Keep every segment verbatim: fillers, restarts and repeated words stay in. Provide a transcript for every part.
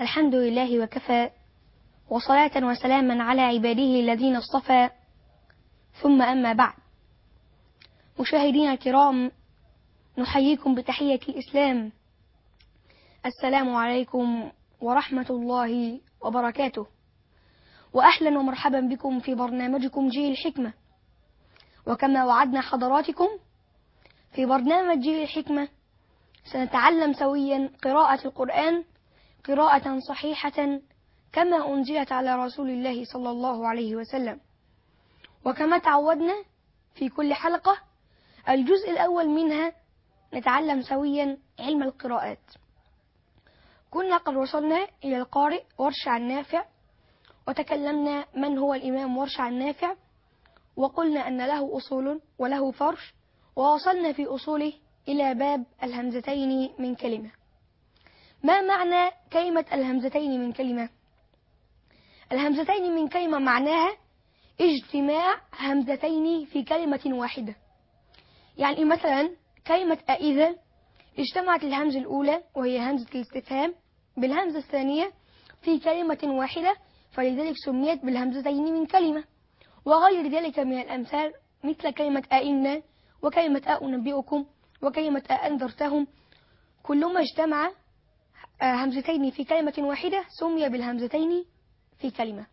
الحمد لله وكفى، وصلاة وسلاما على عباده الذين اصطفى، ثم أما بعد. مشاهدينا الكرام، نحييكم بتحية الإسلام، السلام عليكم ورحمة الله وبركاته، وأهلا ومرحبا بكم في برنامجكم جيل الحكمة. وكما وعدنا حضراتكم في برنامج جيل الحكمة سنتعلم سويا قراءة القرآن قراءة صحيحة كما أنزلت على رسول الله صلى الله عليه وسلم. وكما تعودنا في كل حلقة الجزء الأول منها نتعلم سويا علم القراءات. كنا قد وصلنا إلى القارئ ورش عن نافع، وتكلمنا من هو الإمام ورش عن نافع، وقلنا أن له أصول وله فرش، ووصلنا في أصوله إلى باب الهمزتين من كلمة. ما معنى كلمة الهمزتين من كلمة؟ الهمزتين من كلمة معناها اجتماع همزتين في كلمة واحدة. يعني مثلا كلمة أئذا اجتمعت الهمزة الأولى وهي همزة الاستفهام بالهمزة الثانية في كلمة واحدة، فلذلك سميت بالهمزتين من كلمة. وغير ذلك من الأمثال مثل كلمة أئن وكلمة أأنبئكم وكلمة أأنذرتهم، كل ما اجتمع همزتين في كلمة واحدة سمي بالهمزتين في كلمة.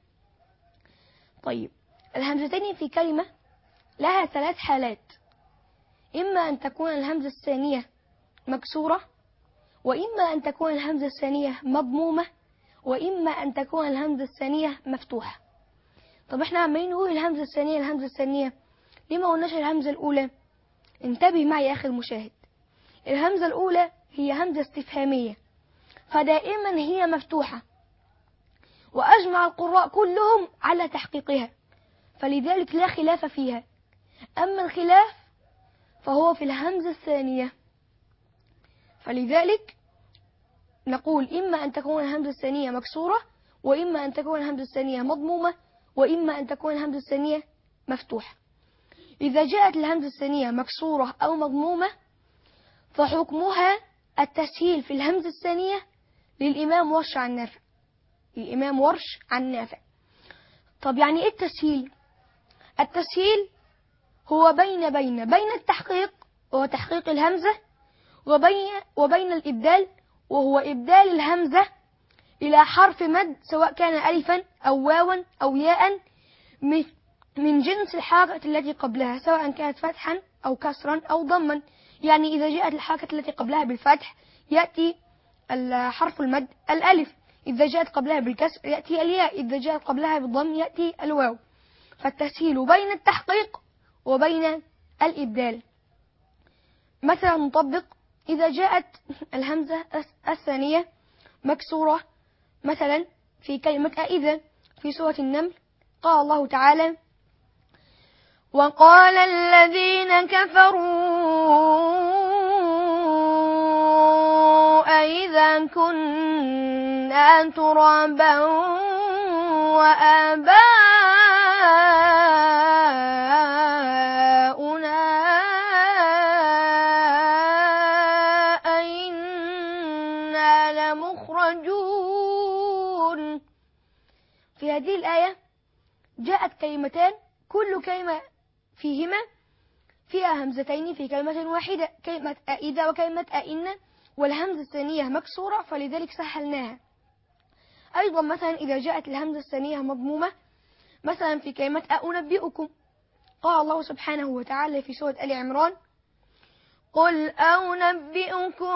طيب، الهمزتين في كلمة لها ثلاث حالات: إما أن تكون الهمزة الثانية مكسورة، وإما أن تكون الهمزة الثانية مضمومة، وإما أن تكون الهمزة الثانية مفتوحة. طب احنا عمالين نقول الهمزة الثانية الهمزة الثانية، ليه ما قلناش الهمزة الأولى؟ انتبه معي يا أخي المشاهد، الهمزة الأولى هي همزة استفهامية، فدائما هي مفتوحة، وأجمع القراء كلهم على تحقيقها، فلذلك لا خلاف فيها. أما الخلاف فهو في الهمزة الثانية، فلذلك نقول إما أن تكون الهمزة الثانية مكسورة، وإما أن تكون الهمزة الثانية مضمومة، وإما أن تكون الهمزة الثانية مفتوحة. إذا جاءت الهمزة الثانية مكسورة أو مضمومة فحكمها التسهيل في الهمزة الثانية للإمام ورش عن نافع الإمام ورش عن نافع. طب يعني إيه التسهيل؟ التسهيل هو بين بين بين التحقيق وهو تحقيق الهمزة، وبين وبين الإبدال وهو إبدال الهمزة إلى حرف مد، سواء كان ألفا أو واوا أو ياء من جنس الحركة التي قبلها، سواء كانت فتحا أو كسرا أو ضما. يعني إذا جاءت الحركة التي قبلها بالفتح يأتي حرف المد الألف، إذا جاءت قبلها بالكسر يأتي الياء، إذا جاءت قبلها بالضم يأتي الواو. فالتسهيل بين التحقيق وبين الإبدال. مثلا نطبق: إذا جاءت الهمزة الثانية مكسورة مثلا في كلمة أئذا في سورة النمل، قال الله تعالى: وقال الذين كفروا أئذا كنا ترابا وآباؤنا أئنا لمخرجون. في هذه الآية جاءت كلمتان كل كلمة فيهما فيها همزتين في كلمة واحدة، كلمة أئذا وكلمة أئن، والهمزة الثانية مكسورة فلذلك سهلناها. أيضا مثلا إذا جاءت الهمزة الثانية مضمومة مثلا في كلمة أأنبئكم، قال الله سبحانه وتعالى في سورة آل عمران: قل أنبئكم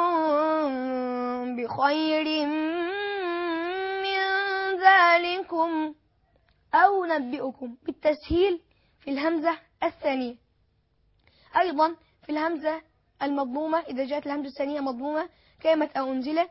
بخير من ذلكم، أو نبئكم بالتسهيل في الهمزة الثانية. أيضا في الهمزة المضمومة إذا جاءت الهمزة الثانية مضمومة كلمة أنزل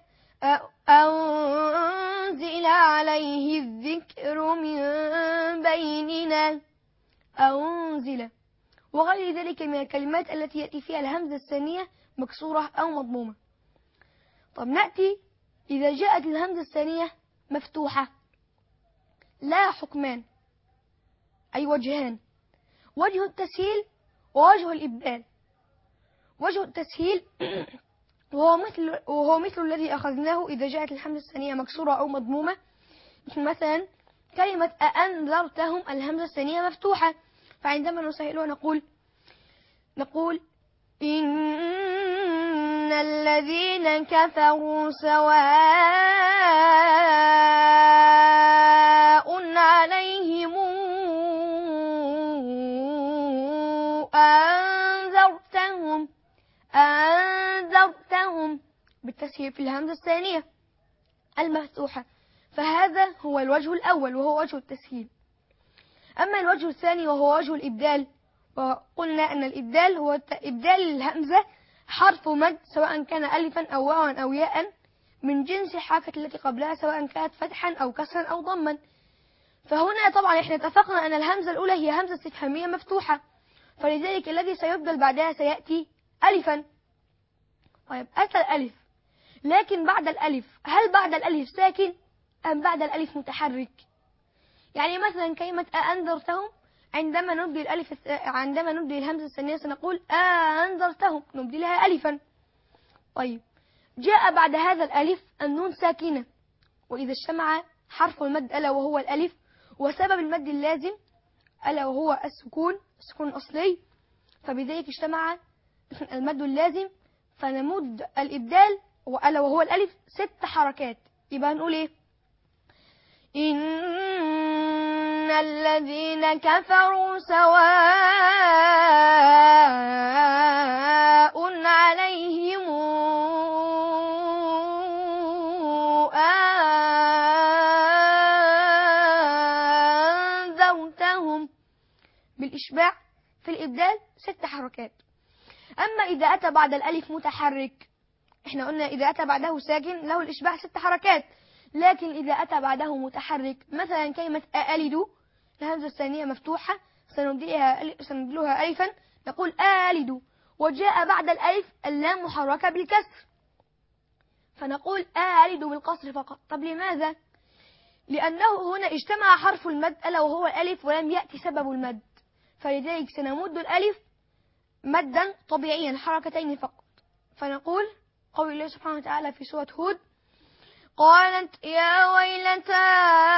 أنزل عليه الذكر من بيننا، أنزل، وغير ذلك من الكلمات التي يأتي فيها الهمزة الثانية مكسورة أو مضمومة. طب نأتي إذا جاءت الهمزة الثانية مفتوحة، لا حكمان، أي وجهان: وجه التسهيل ووجه الإبدال. وجه التسهيل وهو مثل وهو مثل الذي أخذناه إذا جاءت الهمزة الثانية مكسورة أو مضمومة. مثلا كلمة أأنذرتهم الهمزة الثانية مفتوحة، فعندما نسهلها نقول نقول إن الذين كفروا سواء عليهم أنذرتهم أنذرتهم بالتسهيل في الهمزة الثانية المفتوحة. فهذا هو الوجه الأول وهو وجه التسهيل. أما الوجه الثاني وهو وجه الإبدال، وقلنا أن الإبدال هو إبدال الهمزة حرف مد سواء كان ألفا أو واوا أو ياء من جنس الحركة التي قبلها سواء كانت فتحا أو كسرا أو ضما. فهنا طبعا احنا اتفقنا أن الهمزة الأولى هي همزة استفهامية مفتوحة، فلذلك الذي سيبدل بعدها سيأتي ألفا. طيب أتى الألف، لكن بعد الألف هل بعد الألف ساكن أم بعد الألف متحرك؟ يعني مثلا كلمة أأنذرتهم عندما نبدي الألف عندما نبدي الهمزة الثانية سنقول أأنذرتهم نبدي لها ألفا. طيب جاء بعد هذا الألف النون ساكنة، وإذا اجتمع حرف المد ألا وهو الألف وسبب المد اللازم ألا وهو السكون السكون الأصلي، فبذلك اجتمع المد اللازم فنمد الإبدال وألا وهو الألف ست حركات. يبقى هنقول إيه؟ إن الذين كفروا سواء عليهم أنذرتهم بالإشباع في الإبدال ست حركات. أما إذا أتى بعد الألف متحرك، إحنا قلنا إذا أتى بعده ساكن له الإشباع ست حركات، لكن إذا أتى بعده متحرك مثلا كلمة أألد الهمزة الثانية مفتوحة سنبدلها ألفا نقول آلد، وجاء بعد الألف اللام محركة بالكسر فنقول آلد بالقصر فقط. طب لماذا؟ لأنه هنا اجتمع حرف المد ألا وهو الألف ولم يأتي سبب المد، فلذلك سنمد الألف مدا طبيعيا حركتين فقط. فنقول قول الله سبحانه وتعالى في سورة هود قالت يا ويلتى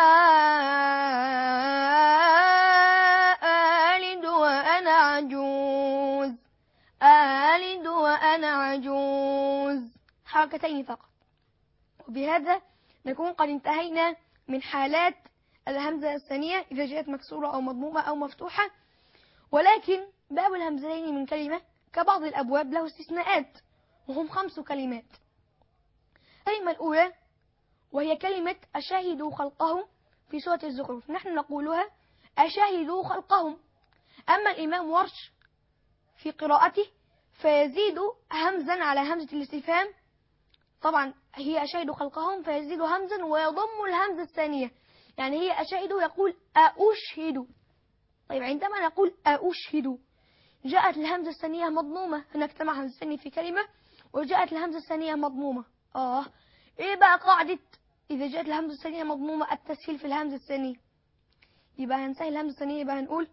آلد وأنا عجوز آلد وأنا عجوز حركتين فقط. وبهذا نكون قد انتهينا من حالات الهمزة الثانية إذا جاءت مكسورة أو مضمومة أو مفتوحة. ولكن باب الهمزتين من كلمة كبعض الأبواب له استثناءات وهم خمس كلمات. الكلمة الأولى وهي كلمة أشاهدوا خلقهم في سورة الزخرف، نحن نقولها أشاهدوا خلقهم. أما الإمام ورش في قراءته فيزيد همزا على همزة الاستفهام، طبعا هي أشاهدوا خلقهم فيزيد همزا ويضم الهمزة الثانية، يعني هي أشاهدوا يقول أشهدوا. طيب عندما نقول أشهدوا جاءت الهمزة الثانية مضمومة، هناك اجتمع همزتين في كلمة وجاءت الهمزة الثانية مضمومة. آه إيه بقى قاعدة إذا جاءت الهمزة الثانية مضمومة التسهيل في الهمزة الثانية؟ يبقى هنسهل الهمزة الثانية، يبقى هنقول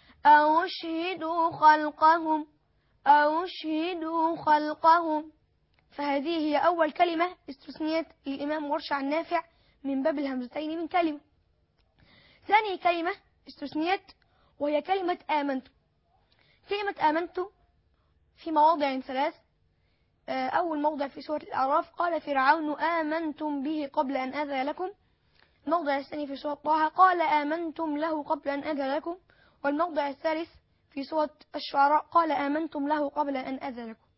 أشهدوا خلقهم أشهدوا خلقهم. فهذه هي أول كلمة استثنيت للإمام ورش عن نافع من باب الهمزتين من كلمة. ثاني كلمة استثنيت وهي كلمة آمنت. كلمة آمنت في مواضع ثلاث. أول موضع في سورة الأعراف قال فرعون آمنتم به قبل أن آذن لكم. الموضع الثاني في سورة طه قال آمنتم له قبل أن آذن لكم. والموضع الثالث في سورة الشعراء قال آمنتم له قبل أن آذن لكم.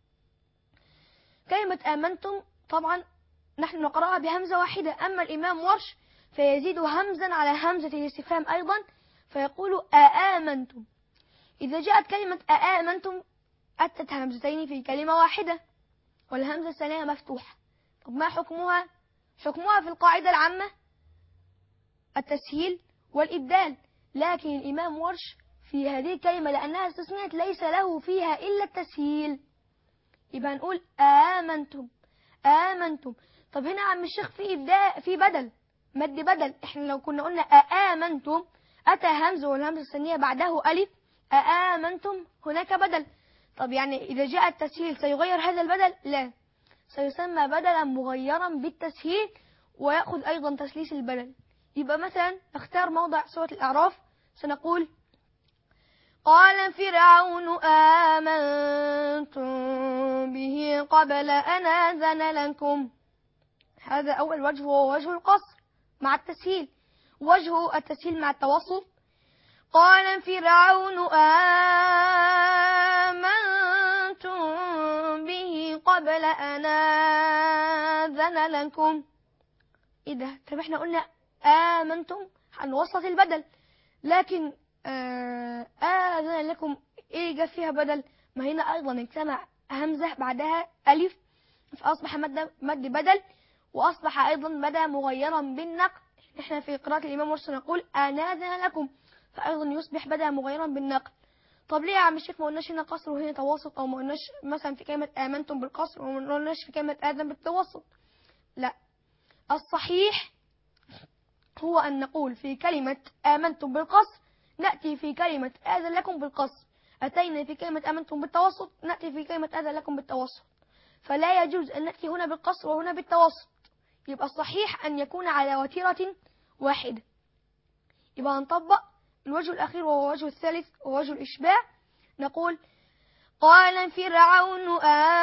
كلمة آمنتم طبعا نحن نقرأها بهمزة واحدة، أما الإمام ورش فيزيد همزا على همزة الاستفهام أيضا فيقول آمنتم. إذا جاءت كلمة آمنتم أتت همزتين في كلمة واحدة والهمزة الثانية مفتوحة. طب ما حكمها؟ حكمها في القاعدة العامة التسهيل والإبدال، لكن الإمام ورش في هذه الكلمة لأنها استثنيت ليس له فيها إلا التسهيل، يبقى نقول آمنتم آمنتم. طب هنا عم الشيخ في إبداء في بدل مد بدل، إحنا لو كنا قلنا آمنتم أتى همزة والهمزة الثانية بعده ألف آمنتم هناك بدل. طب يعني إذا جاء التسهيل سيغير هذا البدل؟ لا، سيسمى بدلا مغيرا بالتسهيل ويأخذ أيضا تسليس البدل. يبقى مثلا نختار موضع سورة الأعراف، سنقول قال فرعون آمنتم به قبل أن آذن لكم. هذا أول وجه، وهو وجه القصر مع التسهيل. وجه التسهيل مع التوسط قال فرعون آمنتم به قبل أن آذن لكم. إيه ده؟ طب احنا قلنا آمنتم هنوسط البدل، لكن آذن لكم إيه جاء فيها بدل؟ ما هنا أيضا اجتمع همزة بعدها ألف فأصبح مد, مد بدل، وأصبح أيضا بدأ مغيرا بالنقل. احنا في قراءة الإمام ورش نقول آذن لكم، فأيضا يصبح بدأ مغيرا بالنقل. طب ليه يا عم الشيخ ما قلناش هنا قصر وهنا توسط، أو ما قلناش مثلا في كلمة آمنتم بالقصر وما قلناش في كلمة آذن بالتوسط؟ لا، الصحيح هو أن نقول في كلمة آمنتم بالقصر نأتي في كلمة آذن لكم بالقصر، أتينا في كلمة آمنتم بالتوسط نأتي في كلمة آذن لكم بالتوسط، فلا يجوز أن نأتي هنا بالقصر وهنا بالتوسط. يبقى الصحيح أن يكون على وتيرة واحدة. يبقى نطبق الوجه الأخير وهو وجه الثالث ووجه الإشباع. نقول قال فرعون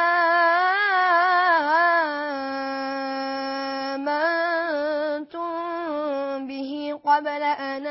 آمنتم به قبل أن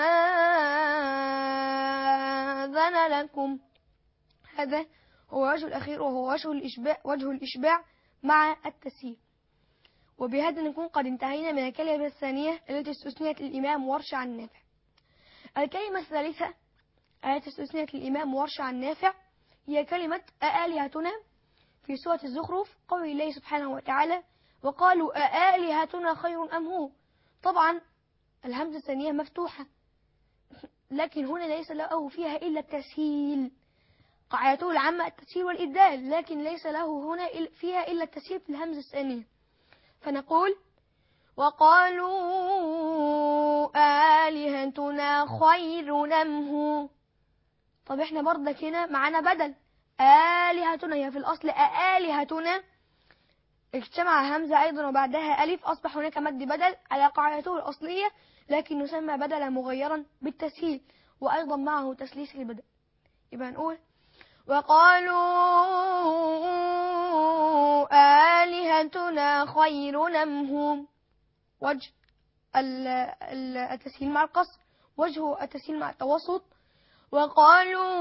آذن لكم. هذا هو وجه الأخير وهو وجه الإشباع, وجه الإشباع مع التسهيل. وبهذا نكون قد انتهينا من الكلمة الثانية التي استثنيت الإمام ورش عن نافع. الكلمة الثالثة التي استثنيت الإمام ورش عن نافع هي كلمة آلهتنا في سورة الزخرف، قول الله سبحانه وتعالى وقالوا آلهتنا خير أم هو. طبعا الهمزة الثانية مفتوحة، لكن هنا ليس له فيها إلا التسهيل. قاعدته العامة التسهيل والإبدال، لكن ليس له هنا فيها إلا التسهيل في الهمزة الثانية. فنقول وقالوا آلهتنا خير أم هو. طب احنا برضك هنا معانا بدل آلهتنا، هي في الأصل آلهتنا، اجتمع همزة أيضا وبعدها ألف، أصبح هناك مد بدل على قاعدته الأصلية، لكن يسمى بدلا مغيرا بالتسهيل وأيضا معه تسليس البدل. يبقى نقول وقالوا آلهتنا خير أم هم. وجه التسهيل مع القصر، وجه التسهيل مع التوسط وقالوا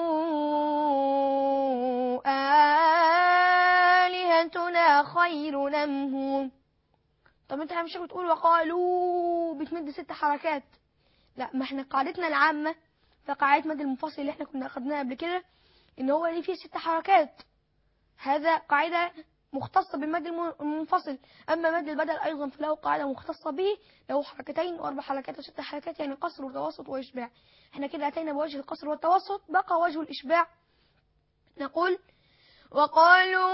آلهتنا خير أم هم. طب انت مش بتقول وقالوا بتمد ست حركات؟ لا، ما احنا قاعدتنا العامة فقاعدة مد المنفصل اللي احنا كنا اخدناها قبل كده ان هو اللي فيه ست حركات، هذا قاعدة مختصة بالمد المنفصل. اما مد البدل ايضا فله قاعدة مختصة به، له حركتين واربع حركات وست حركات، يعني قصر وتوسط واشباع. احنا كده اتينا بوجه القصر والتوسط، بقى وجه الاشباع. نقول وقالوا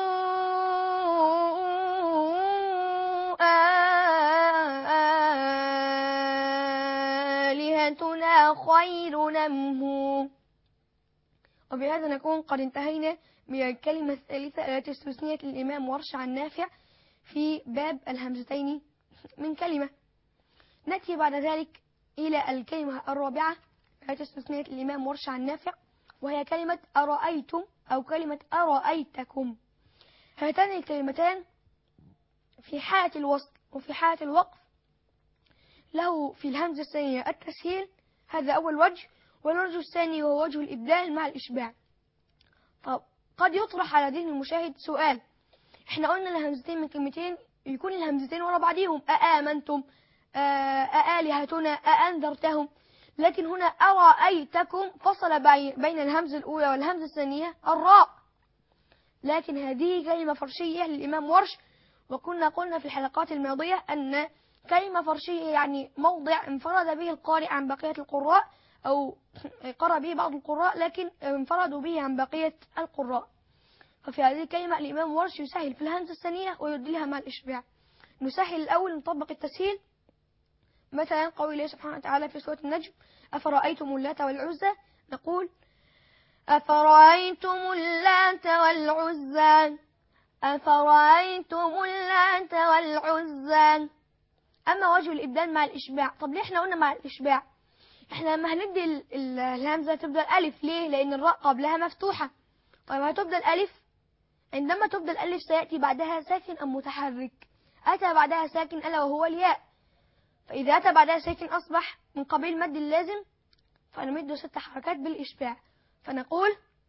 آلهتنا خير أم هو. وبهذا نكون قد انتهينا من الكلمة الثالثة التي استثنيت الإمام ورش عن نافع في باب الهمزتين من كلمة. نأتي بعد ذلك إلى الكلمة الرابعة التي استثنيت الإمام ورش عن نافع، وهي كلمة أرأيتم أو كلمة أرأيتكم. هاتان الكلمتان في حالة الوصل وفي حالة الوقف له في الهمزة الثانية التسهيل، هذا أول وجه. والوجه الثاني هو وجه الإبدال مع الإشباع. طب قد يطرح على ذهن المشاهد سؤال، احنا قلنا الهمزتين من كلمتين يكون الهمزتين ورا بعضهم، أآمنتم، أآلهتنا، أأنذرتهم، لكن هنا أرأيتكم فصل بين الهمزة الأولى والهمزة الثانية الراء. لكن هذه كلمة فرشية للإمام ورش، وكنا قلنا في الحلقات الماضية أن كلمة فرشية يعني موضع انفرد به القارئ عن بقية القراء، أو قرأ به بعض القراء لكن انفردوا به عن بقية القراء. ففي هذه الكلمة الإمام ورش يسهل في الهمزة الثانية ويدلها مع الإشباع. نسهل الأول، نطبق التسهيل. مثلا قول الله سبحانه وتعالى في سورة النجم أفرأيتم اللات والعزى، نقول أفرأيتم اللات والعزى أفرأيتم اللات والعزى. أما وجه الإبدال مع الإشباع، طب ليه احنا قلنا مع الإشباع؟ احنا لما هندي الهمزة تبدأ ألف، ليه؟ لأن الراء قبلها مفتوحة. طيب هتبدأ الألف، عندما تبدأ الألف سيأتي بعدها ساكن أم متحرك؟ أتى بعدها ساكن ألا وهو الياء، فإذا أتى بعدها ساكن أصبح من قبيل مد اللازم، فنمد ست حركات بالإشباع، فنقول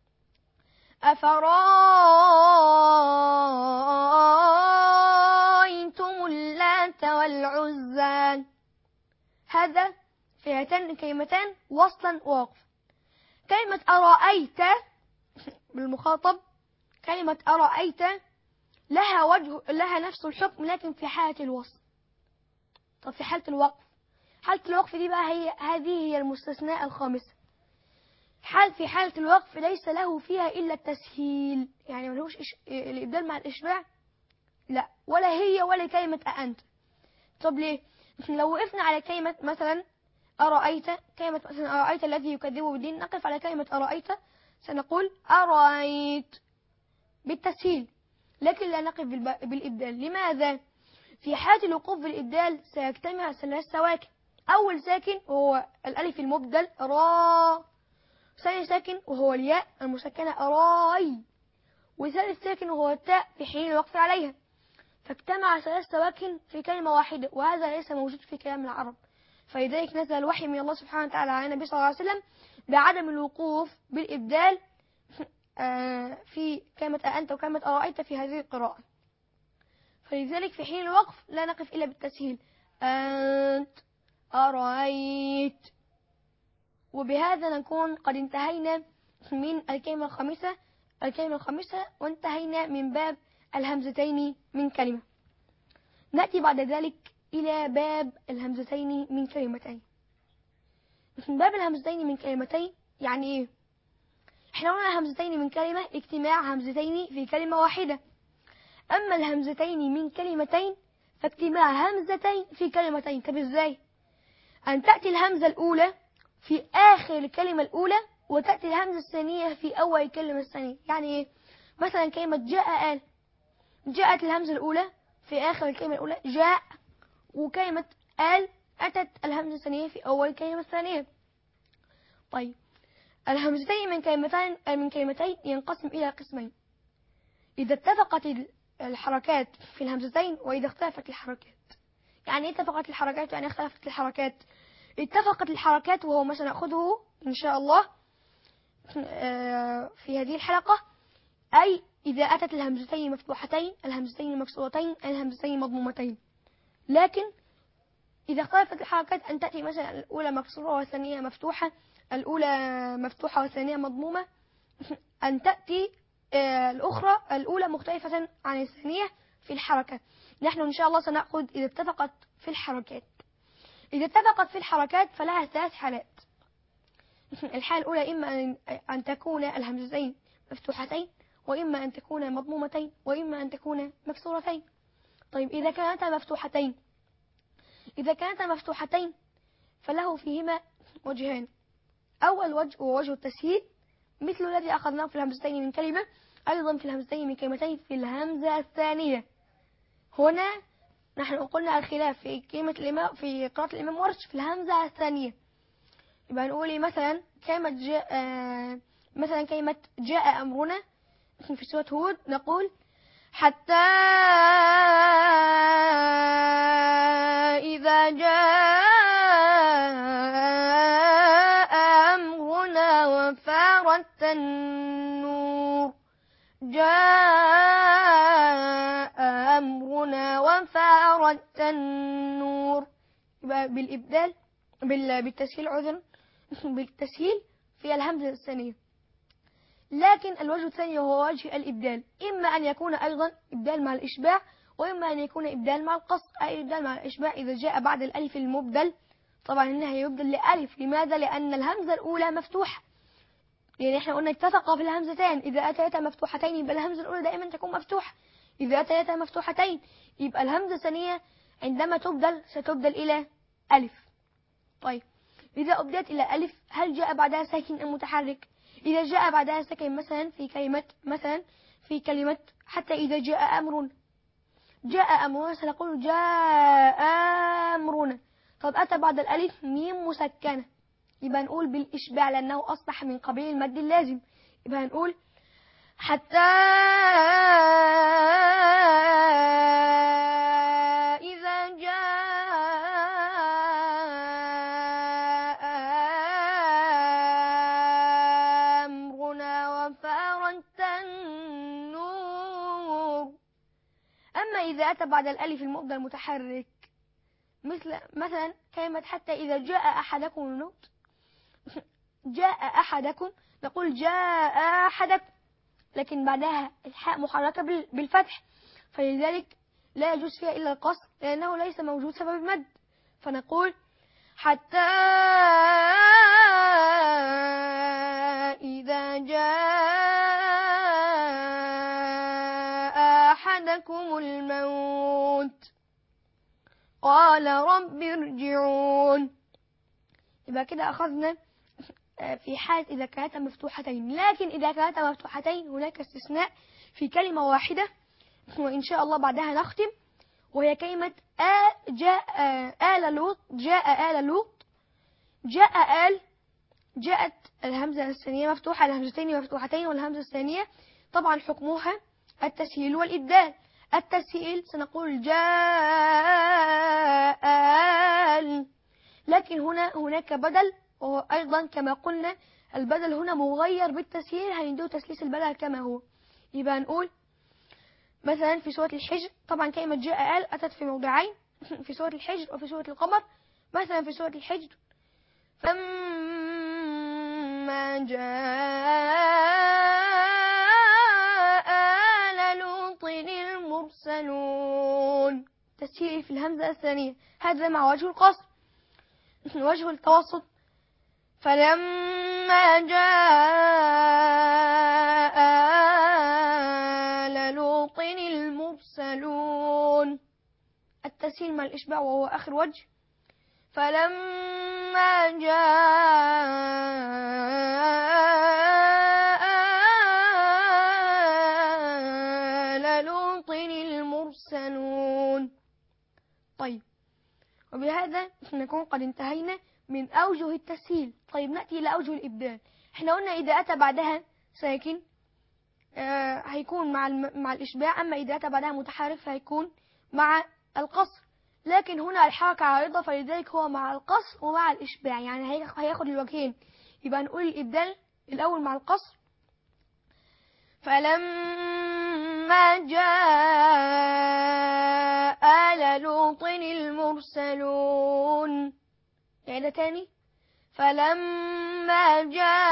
أفرأيتم اللات والعزى. هذا في هاتان الكلمتان وصلا ووقفا. كلمة أرأيت بالمخاطب، كلمة أرأيت لها وجه، لها نفس الحكم لكن في حالة الوصل. طب في حالة الوقف، حالة الوقف دي بقى هي هذه هي المستثناء الخامسة. حال في حالة الوقف ليس له فيها إلا التسهيل، يعني ملهوش إش... الإبدال مع الإشباع لا، ولا هي ولا كلمة أأنت. طب ليه؟ لو وقفنا على كلمة مثلا أرأيت، كلمة مثلا أرأيت الذي يكذب بالدين، نقف على كلمة أرأيت سنقول أرأيت بالتسهيل، لكن لا نقف بالإبدال. لماذا؟ في حالة الوقوف بالإبدال سيجتمع ثلاث سواكن. أول ساكن وهو الألف المبدل را، ثاني ساكن وهو الياء المسكنة أراي، وثالث ساكن وهو التاء في حين الوقف عليها، فاجتمع ثلاث سواكن في كلمة واحدة، وهذا ليس موجود في كلام العرب. فلذلك نزل الوحي من الله سبحانه وتعالى على النبي صلى الله عليه وسلم بعدم الوقوف بالإبدال في كلمة أنت وكلمة أرأيت في هذه القراءة. فلذلك في حين الوقف لا نقف إلا بالتسهيل، أنت أرأيت. وبهذا نكون قد انتهينا من الكلمة الخامسة الكلمة الخامسة وانتهينا من باب الهمزتين من كلمة. نأتي بعد ذلك إلى باب الهمزتين من كلمتين. باب الهمزتين من كلمتين يعني إيه؟ احنا قلنا همزتين من كلمة اجتماع همزتين في كلمة واحدة. أما الهمزتين من كلمتين فاجتماع همزتين في كلمتين. طب ازاي؟ أن تأتي الهمزة الأولى في آخر الكلمة الأولى، وتأتي الهمزة الثانية في أول الكلمة الثانية. يعني إيه؟ مثلا كلمة جاء قال، جاءت الهمزة الأولى في آخر الكلمة الأولى جاء، وكلمة قال أتت الهمزة الثانية في أول الكلمة الثانية. طيب الهمزتين من كلمتين من كلمتين ينقسم إلى قسمين: إذا اتفقت الحركات في الهمزتين وإذا اختلفت الحركات. يعني إيه اتفقت الحركات يعني اختلفت الحركات؟ اتفقت الحركات وهو ما سنأخذه إن شاء الله في هذه الحلقة، أي إذا أتت الهمزتين مفتوحتين، الهمزتين مكسورتين، الهمزتين مضمومتين. لكن إذا اختلفت الحركات أن تأتي مثلا الأولى مكسورة والثانية مفتوحة، الأولى مفتوحة والثانية مضمومة، أن تأتي الأخرى الأولى مختلفة عن الثانية في الحركة. نحن إن شاء الله سنأخذ إذا اتفقت في الحركات. إذا اتفقت في الحركات فلها ثلاث حالات. الحالة الأولى إما أن تكون الهمزتين مفتوحتين، وإما أن تكون مضمومتين، وإما أن تكون مكسورتين. طيب إذا كانتا مفتوحتين إذا كانتا مفتوحتين فله فيهما وجهان. أول وجه هو وجه التسهيل، مثل الذي أخذناه في الهمزتين من كلمة، أيضا في الهمزتين من كلمتين في الهمزة الثانية. هنا نحن قلنا الخلاف في كلمة الإمام في قراءة الإمام ورش في الهمزة الثانية. يبقى نقول مثلا كلمة جاء مثلا كلمة جاء أمرنا في سورة هود نقول حتى إذا جاء أمرنا وفارت النور، جاء أمرنا وفارت النور. يبقى بالإبدال بالتسهيل عذرا بالتسهيل في الهمزة الثانية. لكن الوجه الثاني هو وجه الإبدال، إما أن يكون أيضا إبدال مع الإشباع، وإما أن يكون إبدال مع القصر. أي إبدال مع الإشباع إذا جاء بعد الألف المبدل، طبعا إنها يبدل لألف. لماذا؟ لأن الهمزة الأولى مفتوحة، يعني إحنا قلنا اتفق في الهمزتين، إذا أتيتا مفتوحتين يبقى الهمزة الأولى دائما تكون مفتوحة، إذا أتيتا مفتوحتين يبقى الهمزة الثانية عندما تبدل ستبدل إلى ألف. طيب إذا أبدلت إلى ألف هل جاء بعدها ساكن أم متحرك؟ إذا جاء بعدها ساكن مثلا في كلمة مثلا في كلمة حتى إذا جاء أمرنا. جاء أمرنا سنقول جاء أمرنا. طب أتى بعد الألف ميم مسكنة، يبقى نقول بالإشباع لأنه أصبح من قبيل المد اللازم. يبقى نقول حتى إذا جاء أمرنا وفارت النور. أما إذا أتى بعد الألف المبدأ المتحرك مثل مثلا كلمة حتى إذا جاء أحدكم الموت، جاء أحدكم نقول جاء أحدكم، لكن بعدها الحاء محركة بالفتح، فلذلك لا يجوز فيها إلا القصر لأنه ليس موجود سبب المد. فنقول حتى إذا جاء أحدكم الموت قال رب ارجعون. يبقى كده أخذنا في حالة إذا كانتا مفتوحتين، لكن إذا كانتا مفتوحتين هناك استثناء في كلمة واحدة وإن شاء الله بعدها نختم، وهي كلمة آ جاء آل لوط. جاء آل لوط، جاء آل، جاءت الهمزة الثانية مفتوحة، الهمزتين مفتوحتين والهمزة الثانية طبعا حكمها التسهيل والإبدال. التسهيل سنقول جاء آل، لكن هنا هناك بدل، وهو أيضا كما قلنا البدل هنا مغير بالتسهيل، هندو تسليس البدل كما هو. يبقى نقول مثلا في سورة الحجر، طبعا كلمة جاء آل أتت في موضعين في سورة الحجر وفي سورة القمر. مثلا في سورة الحجر فلما جاء آل لوط المرسلون، تسهيل في الهمزة الثانية، هذا مع وجه القصر. وجه التوسط فلما جاء آل لوط المرسلون، التسهيل مع الإشباع وهو آخر وجه. فلما جاء آل لوط المرسلون. طيب، وبهذا نكون قد انتهينا من أوجه التسهيل. طيب نأتي إلى أوجه الإبدال. احنا قلنا إذا أتى بعدها ساكن آه هيكون مع مع الإشباع، أما إذا أتى بعدها متحرك فهيكون مع القصر، لكن هنا الحركة عارضة فلذلك هو مع القصر ومع الإشباع، يعني هياخد الوجهين. يبقى نقول الإبدال الأول مع القصر فلما جاء آل لوط المرسلون. يعني تاني فلما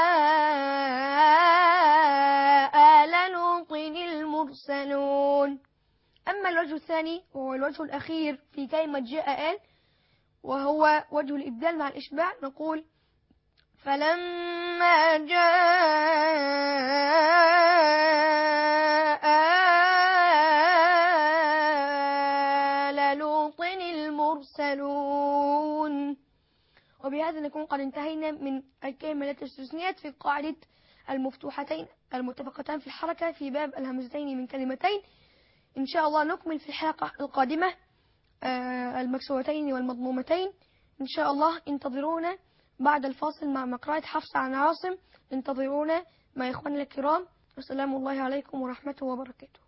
جاء آل لوط المرسلون. أما الوجه الثاني وهو الوجه الأخير في كلمة جاء آل وهو وجه الإبدال مع الإشباع، نقول فلما جاء آل لوط المرسلون. وبهذا نكون قد انتهينا من الكلمة التي استثنيت في قاعدة المفتوحتين المتفقتان في الحركة في باب الهمزتين من كلمتين. إن شاء الله نكمل في الحلقة القادمة المكسورتين والمضمومتين إن شاء الله. انتظرونا بعد الفاصل مع مقرأة حفص عن عاصم. انتظرونا مع إخواننا الكرام، والسلام الله عليكم ورحمته وبركاته.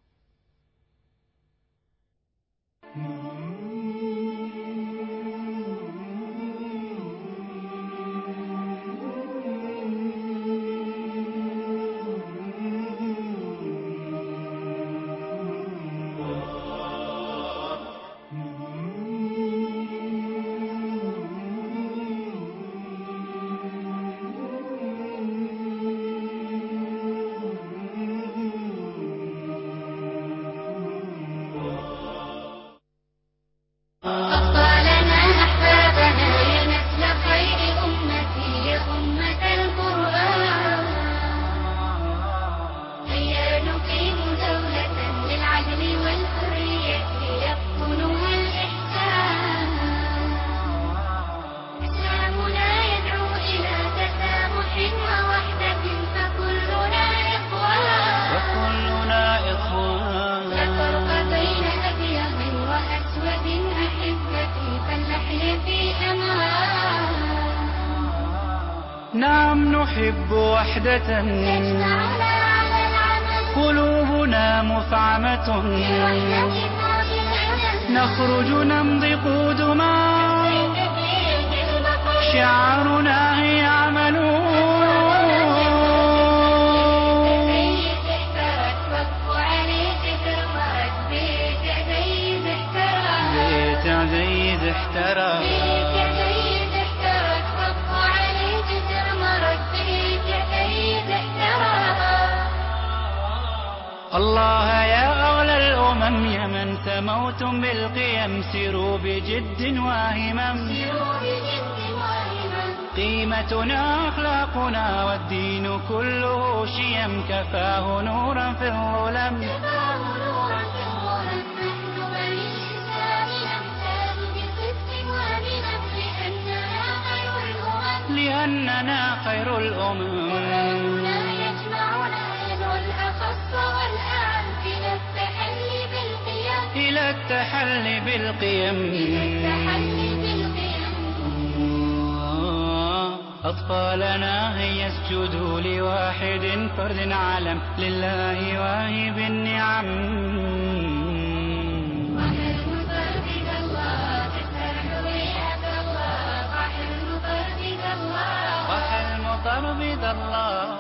نحب وحدة قلوبنا مفعمة نخرج نمضي قدما شعارنا هي عمل بيت عزيز احترى الله يا أغلى الأمم يا من سموتم بالقيم سيروا بجد واهمم قيمتنا أخلاقنا والدين كله شيم كفاه نورا في الظلم لأننا خير الأمم إلى التحلي بالقيم أطفالنا هيا اسجدوا لواحد فرد علم لله واهب النعم صح المطر بيد الله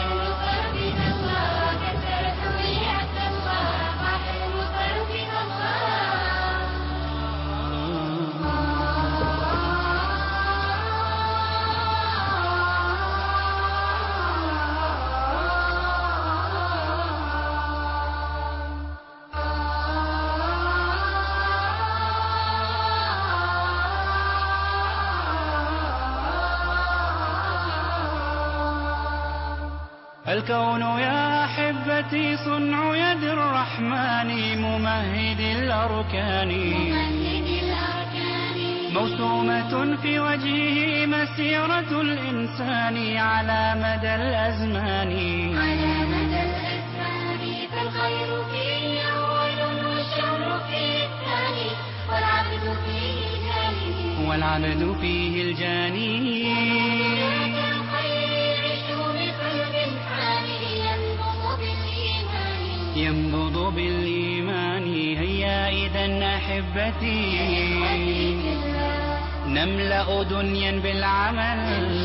الكون يا أحبتي صنع يد الرحمن ممهد الأركان موسومة في وجهه مسيرة الإنسان على مدى الأزمان فالخير فيه أول والشر فيه الثاني والعبد فيه الجاني والعبد فيه الجاني ينبض بالإيمان هيا إذن أحبتي نملأ دنيا بالعمل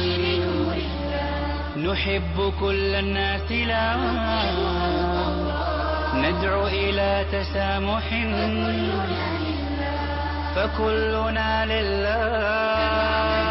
نحب كل الناس لا ندعو إلى تسامح فكلنا لله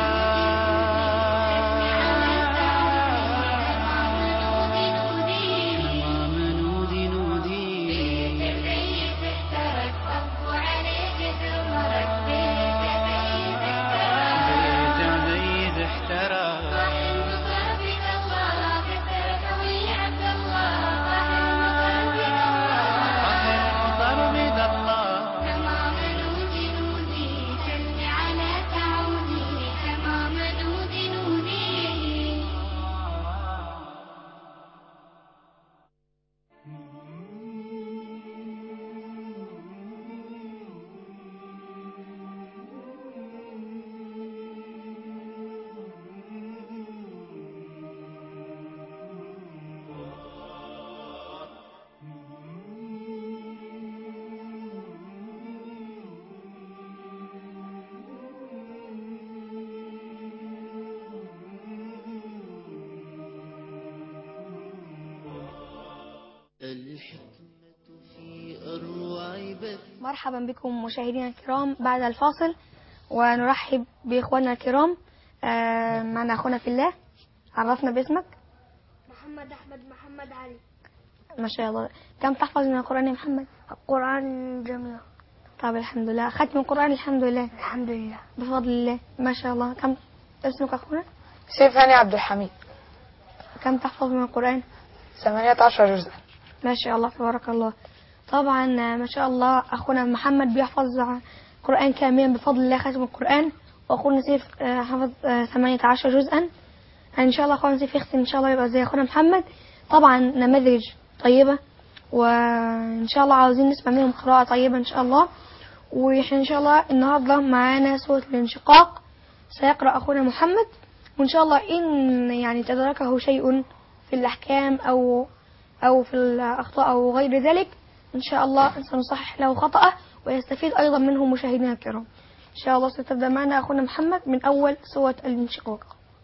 مرحبا بكم مشاهدينا الكرام بعد الفاصل، ونرحب بإخواننا الكرام. آه معنا أخونا في الله، عرفنا باسمك. محمد أحمد محمد علي. ما شاء الله. كم تحفظ من القرآن يا محمد؟ القرآن جميع. طيب الحمد لله. ختم القرآن الحمد لله. الحمد لله بفضل الله ما شاء الله. كم اسمك أخونا؟ سيف هاني عبد الحميد. كم تحفظ من القرآن؟ ثمانية عشر جزءا. ما شاء الله تبارك الله. طبعا ما شاء الله أخونا محمد بيحفظ القرآن كاملا بفضل الله، ختم القرآن. وأخونا سيف حفظ ثمانية عشر جزءا. إن شاء الله أخونا سيف يختم إن شاء الله يبقى زي أخونا محمد. طبعا نماذج طيبة، وإن شاء الله عاوزين نسمع منهم قراءة طيبة إن شاء الله. وإحنا إن شاء الله النهاردة معانا سورة الانشقاق، سيقرأ أخونا محمد وإن شاء الله إن يعني تدركه شيء في الأحكام أو أو في الأخطاء أو غير ذلك، إن شاء الله سنصحح له خطأه ويستفيد أيضا منه مشاهدينا الكرام. إن شاء الله ستبدأ معنا أخونا محمد من أول سورة الانشقاق.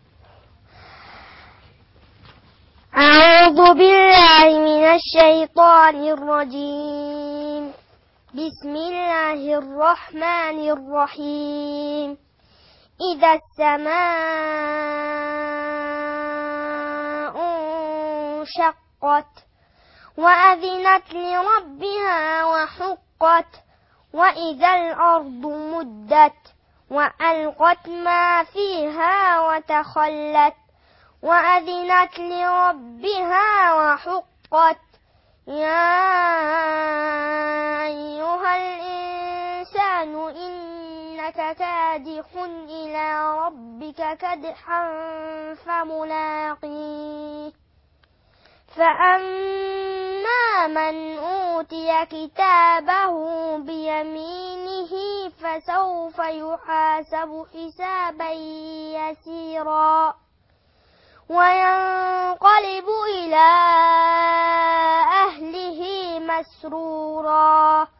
أعوذ بالله من الشيطان الرجيم. بسم الله الرحمن الرحيم. إذا السماء انشقت وأذنت لربها وحقت وإذا الأرض مدت وألقت ما فيها وتخلت وأذنت لربها وحقت. يا أيها الإنسان إنك كادح إلى ربك كدحا فملاقيه. فأما من أوتي كتابه بيمينه فسوف يحاسب حسابا يسيرا وينقلب إلى أهله مسرورا.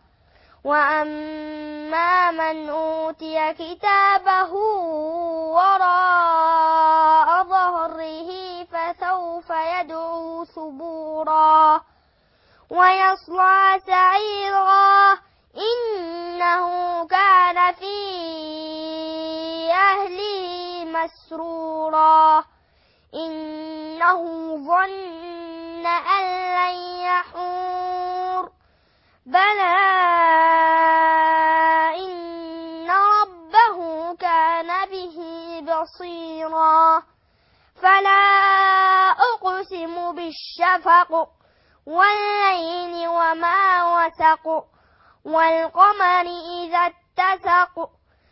وأما من أوتي كتابه وراء ظهره فسوف يدعو ثبورا ويصلى سعيرا إنه كان في أهله مسرورا إنه ظن أن لن يحور بلى إن ربه كان به بصيرا. فلا أقسم بالشفق والليل وما وسق والقمر إذا اتسق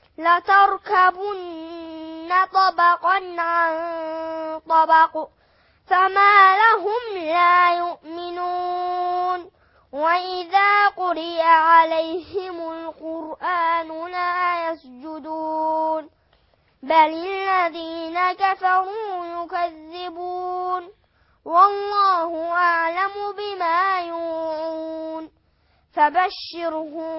لتركبن طبقا عن طبق فما لهم لا يؤمنون. وإذا قرئ عليهم القرآن لا يسجدون بل الذين كفروا يكذبون والله أعلم بما يوعون. فبشرهم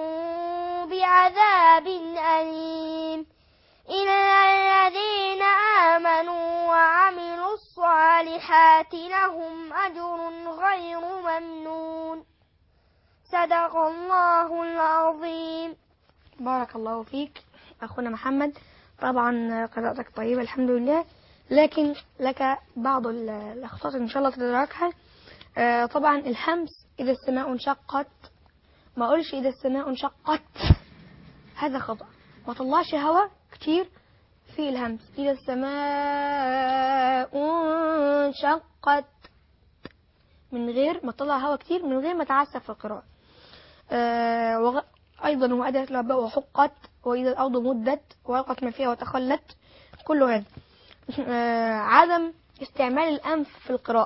بعذاب أليم إلا الذين آمنوا وعملوا الصالحات لهم أجر غير ممنون. صدق الله العظيم. بارك الله فيك أخونا محمد. طبعا قراءتك طيبة الحمد لله، لكن لك بعض الأخطاء إن شاء الله تدركها. آه طبعا الهمس إذا السماء انشقت، ما أقولش إذا السماء انشقت، هذا خطأ. ما طلعش هوا كتير في الهمس. إذا السماء انشقت من غير ما تطلع هوا كتير، من غير ما تعسف في القراءة. آه وغ... أيضا هو أداة العباء وحقت وإذا الأرض مدت وألقت ما فيها وتخلت، كل هذا. آه عدم استعمال الأنف في القراءة.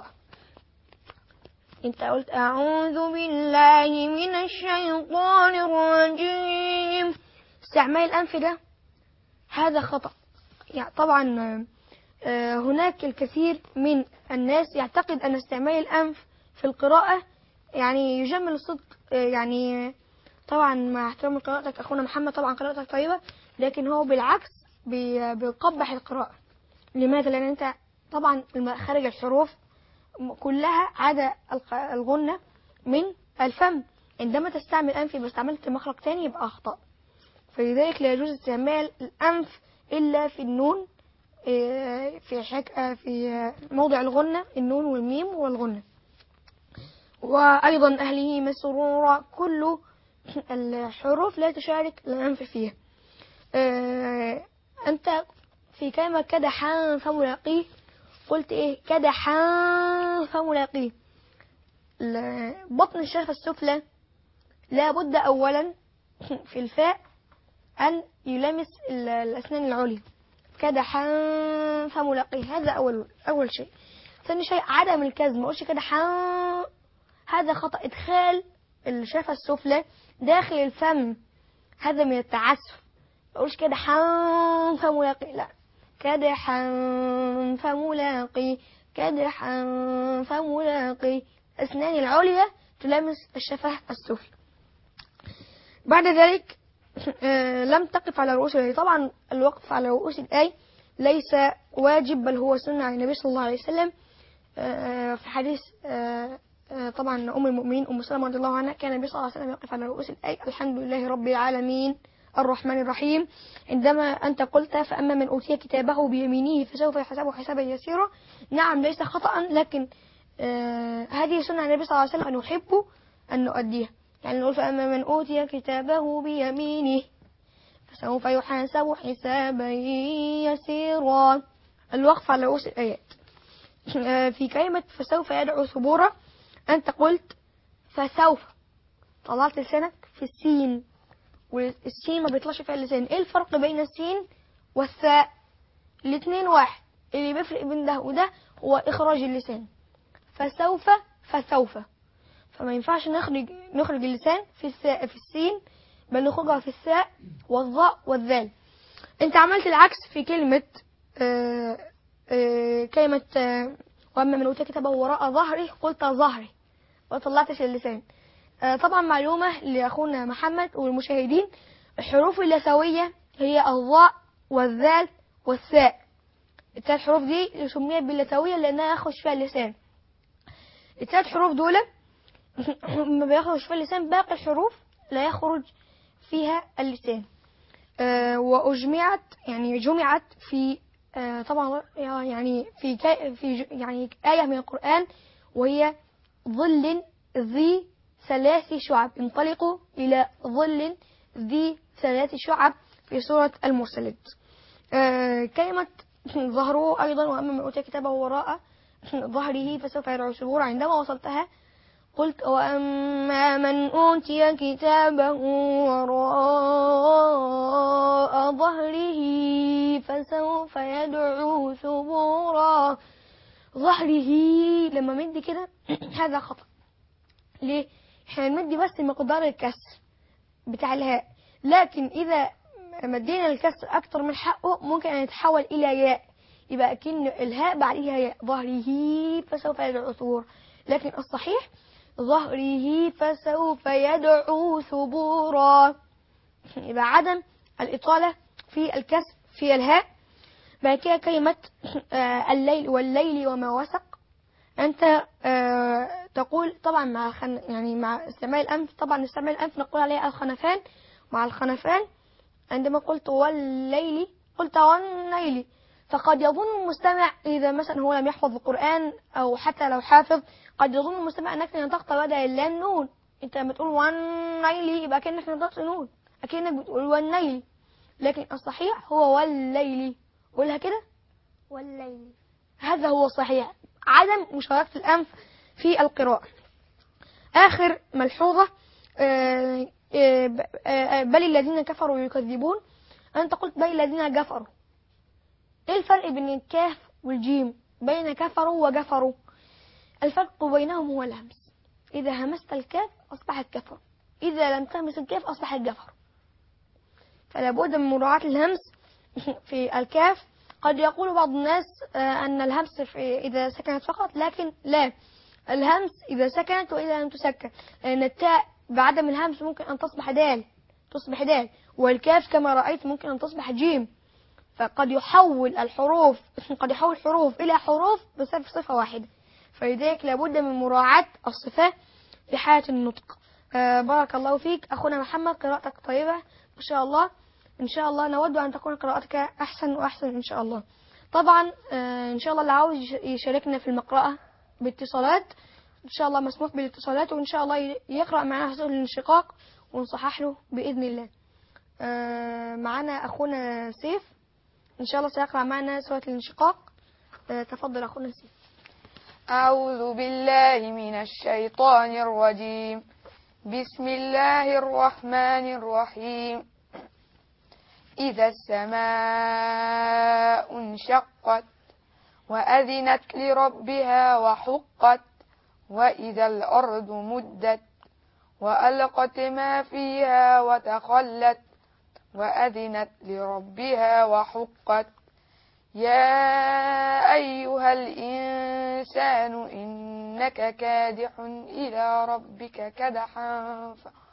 انت قلت أعوذ بالله من الشيطان الرجيم، استعمال الأنف ده هذا خطأ. يعني طبعا آه هناك الكثير من الناس يعتقد أن استعمال الأنف في القراءة يعني يجمل الصدق. آه يعني طبعا مع احترام قراءتك أخونا محمد، طبعا قراءتك طيبة، لكن هو بالعكس بيقبح القراءة. لماذا؟ لأن أنت طبعا خارج الحروف كلها عدا الغنة من الفم، عندما تستعمل أنف يبقى استعملت مخرج تاني يبقى أخطأ. فلذلك لا يجوز استعمال الأنف إلا في النون، في حك... في موضع الغنة، النون والميم والغنة. وأيضا أهله مسرورا، كل الحروف لا تشارك الأنف فيها. أنت في كلمة كدحا فملاقيه قلت إيه؟ كدحا فملاقيه. بطن الشفة السفلى لا بد أولا في الفاء أن يلامس الأسنان العليا، كدحا فملاقيه، هذا أول أول شيء. ثاني شيء عدم الكزم، ما أقولش كدحا، هذا خطأ. إدخال الشفة السفلى داخل الفم هذا من التعسف، ما أقولش كدحا فملاقيه، لا، كدحا فملاقي كدحا فملاقي. أسنان العليا تلامس الشفة السفلى. بعد ذلك لم تقف على رؤوس الآية. طبعا الوقف على رؤوس الآية ليس واجب بل هو سنة عن النبي صلى الله عليه وسلم. في حديث طبعا أم المؤمنين أم سلمة رضي الله عنها كان النبي صلى الله عليه وسلم يقف على رؤوس الآية الحمد لله رب العالمين الرحمن الرحيم. عندما أنت قلت فأما من أوتي كتابه بيمينه فسوف يحسبه حسابا يسيرا، نعم ليس خطأ، لكن آه هذه سنة النبي صلى الله عليه وسلم نحب أن نؤديها. يعني نقول فأما من أوتي كتابه بيمينه فسوف يحاسب حسابا يسيرا. الوقف على رؤوس الآيات. آه في كلمة فسوف يدعو ثبورا أنت قلت فسوف، طلعت لسانك في السين، والسين ما بيطلعش فيها اللسان. ايه الفرق بين السين والثاء؟ الاثنين واحد، اللي بيفرق بين ده وده هو اخراج اللسان. فسوف فسوف، فما ينفعش نخرج نخرج اللسان في الثاء في السين، بل نخرجها في الثاء والظاء والذال. انت عملت العكس في كلمة آآ آآ كلمة آآ واما من اوتي كتابه وراء ظهره قلت ظهري وطلعتش اللسان. طبعا معلومة لأخونا محمد والمشاهدين، الحروف اللثوية هي الظاء والذال والثاء. الثلاث حروف دي سميت باللثوية لأنها يخرج فيها اللسان. الثلاث حروف دول ما بيخرج فيها اللسان، باقي الحروف لا يخرج فيها اللسان. آه وأجمعت يعني جمعت في آه طبعا يعني في في يعني آية من القرآن وهي ظل ذي ثلاث شعب، انطلقوا إلى ظل ذي ثلاث شعب في سورة المرسلات. آه كلمة ظهره أيضا وأما من أوتي كتابه وراء ظهره فسوف يدعو ثبورا، عندما وصلتها قلت وأما من أوتي كتابه وراء ظهره فسوف يدعو ثبورا. ظهره لما مدي كده هذا خطأ. ليه؟ احنا نمدي بس مقدار الكسر بتاع الهاء، لكن إذا مدينا الكسر أكتر من حقه ممكن أن يتحول إلى ياء، يبقى أكن الهاء بعدها ياء. ظهره فسوف يدعو ثبورا، لكن الصحيح ظهره فسوف يدعو ثبورا. يبقى عدم الإطالة في الكسر في الهاء. بعد كده كلمة الليل والليل وما وسق، أنت تقول طبعا مع خن يعني مع استعمال الأنف، طبعا استعمال الأنف نقول عليها الخنفان. مع الخنفان عندما قلت والليل قلت والليل، فقد يظن المستمع إذا مثلا هو لم يحفظ القرآن أو حتى لو حافظ قد يظن المستمع أنك نطقت بدل اللام نون. أنت لما تقول والليل يبقى كأنك نطقت نون، أكنك بتقول والليل، لكن الصحيح هو والليل. قولها كده والليل، هذا هو الصحيح، عدم مشاركة الأنف في القراءة. آخر ملحوظة بل الذين كفروا يكذبون، أنت قلت بل الذين كفروا. إيه الفرق بين الكاف والجيم؟ بين كفروا وجفروا الفرق بينهم هو الهمس. إذا همست الكاف أصبحت كفر، إذا لم تهمس الكاف أصبحت جفر. فلا بد من مراعاة الهمس في الكاف. قد يقول بعض الناس أن الهمس إذا سكنت فقط، لكن لا، الهمس إذا سكنت وإذا لم تسكن، لأن التاء بعدم الهمس ممكن أن تصبح دال تصبح دال والكاف كما رأيت ممكن أن تصبح جيم. فقد يحول الحروف قد يحول الحروف إلى حروف بسبب صفة واحدة، فلذلك لابد من مراعاة الصفات في حالة النطق. آه بارك الله فيك أخونا محمد، قراءتك طيبة ما شاء الله. إن شاء الله نود أن تكون قراءتك أحسن وأحسن إن شاء الله. طبعا آه إن شاء الله اللي عاوز يشاركنا في المقرأة باتصالات إن شاء الله مسموح بالاتصالات، وإن شاء الله يقرأ معنا حصول الانشقاق ونصحح له بإذن الله. آه معنا أخونا سيف إن شاء الله سيقرأ معنا سورة الانشقاق. آه تفضل أخونا سيف. أعوذ بالله من الشيطان الرجيم. بسم الله الرحمن الرحيم. إذا السماء انشقت وأذنت لربها وحقت وإذا الأرض مدت وألقت ما فيها وتخلت وأذنت لربها وحقت يا أيها الإنسان إنك كادح إلى ربك كدحا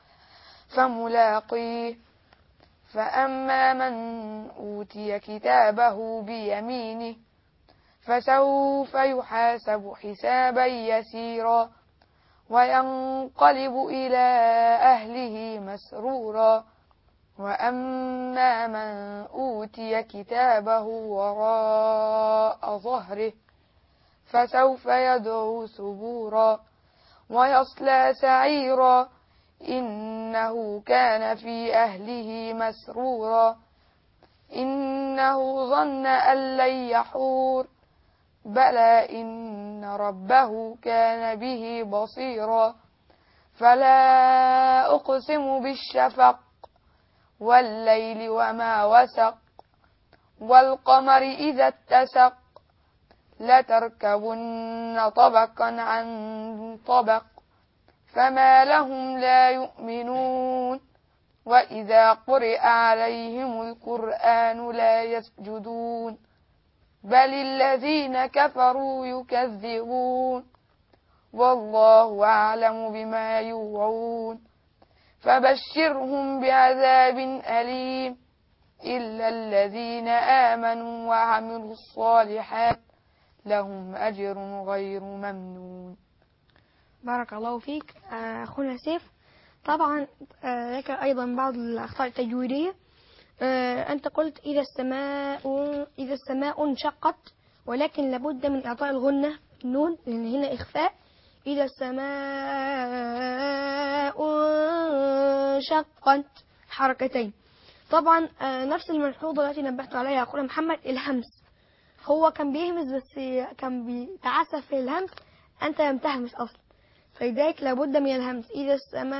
فملاقيه فأما من أوتي كتابه بيمينه فسوف يحاسب حسابا يسيرا وينقلب إلى أهله مسرورا وأما من أوتي كتابه وراء ظهره فسوف يدعو ثبورا ويصلى سعيرا إنه كان في أهله مسرورا إنه ظن أن لن يحور بلى إن ربه كان به بصيرا فلا أقسم بالشفق والليل وما وسق والقمر إذا اتسق لتركبن طبقا عن طبق فما لهم لا يؤمنون وإذا قرئ عليهم القرآن لا يسجدون بل الذين كفروا يكذبون والله أعلم بما يوعون فبشرهم بعذاب أليم إلا الذين آمنوا وعملوا الصالحات لهم أجر غير ممنون. بارك الله فيك أخونا سيف. طبعا لك أيضا بعض الأخطاء التجويدية. أنت قلت إذا السماء إذا السماء انشقت، ولكن لابد من إعطاء الغنة النون لأن هنا إخفاء. إذا السماء انشقت حركتين. طبعا نفس الملحوظة التي نبهت عليها أخونا محمد الهمس، هو كان بيهمس بس كان بيتعسف في الهمس، أنت لم تهمس أصلا، فلذلك لابد من الهمس. إذا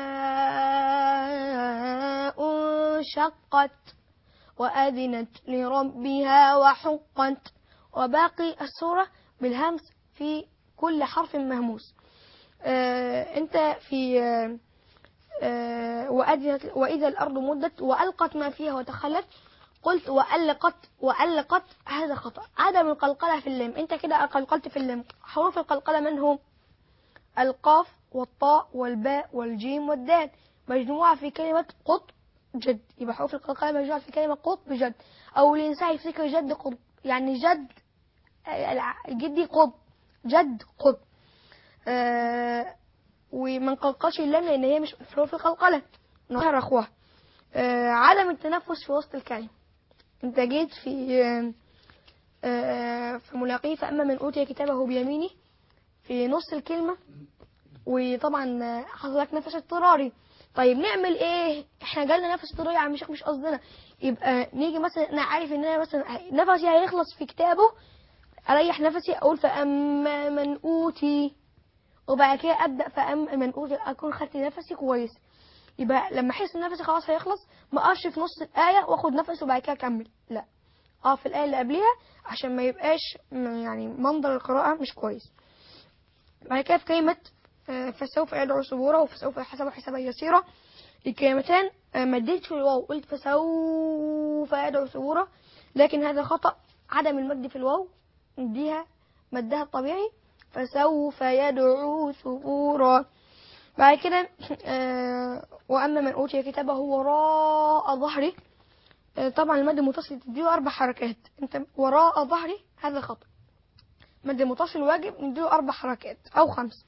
السماء انشقت وأذنت لربها وحقت، وباقي السورة بالهمس في كل حرف مهموس. آه أنت في آه آه وأذنت وإذا الأرض مدت وألقت ما فيها وتخلت، قلت وألقت وألقت، هذا خطأ. عدم القلقلة في اللام، أنت كده قلقلت في اللام. حروف القلقلة من هم؟ القاف والطاء والباء والجيم والدال مجموعة في كلمة قطب جد، يبقى حروف القلقلة مجموعة في كلمة قطب جد. أو الإنسان يفتكر جد قطب، يعني جد جدي قطب، جد قطب. آه ومن قلقلش اللام لأن هي مش حروف القلقلة، نهار أخوها. آه عدم التنفس في وسط الكلمة، أنت جيت في آه آه في ملاقيه فأما من أوتي كتابه بيمينه في نص الكلمة، وطبعا حصل لك نفس اضطراري. طيب نعمل ايه؟ احنا جالنا نفس اضطراري عم مش مش قصدنا. يبقى نيجي مثلا انا عارف ان انا مثلا نفسي هيخلص في كتابه، اريح نفسي اقول فاما من اوتي، وبعد كده ابدا فاما من اوتي، اكون خدت نفسي كويس. يبقى لما احس ان نفسي خلاص هيخلص ما اقفش في نص الايه واخد نفس وبعد كده اكمل، لا اقف في الايه اللي قبليها عشان ما يبقاش يعني منظر القراءه مش كويس. بعد كده في كلمة فسوف يدعو ثبورا وفسوف يحسب حسابا يسيرا، الكلمتان مديت في الواو، قلت فسوف يدعو ثبورا، لكن هذا خطأ. عدم المد في الواو، نديها مدها الطبيعي فسوف يدعو ثبورا. بعد كده وأما من أوتي كتابه وراء ظهره، طبعا المد المتصل تديه أربع حركات، انت وراء ظهره هذا خطأ. مد متصل واجب نديله أربع حركات أو خمس.